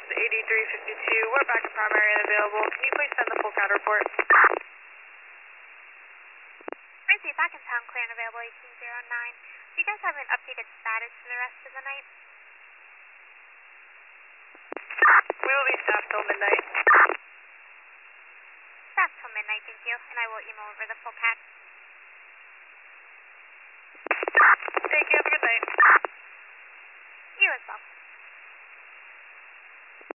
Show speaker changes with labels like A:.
A: is 8352. We're back to primary and available. Can you please send the full CAD report?
B: Tracy, back in town, clear and available, 1809. Do you guys have an updated status for the rest of the night?
A: We will be staffed till midnight.
B: Staffed till midnight, thank you, and I will email over the full CAD.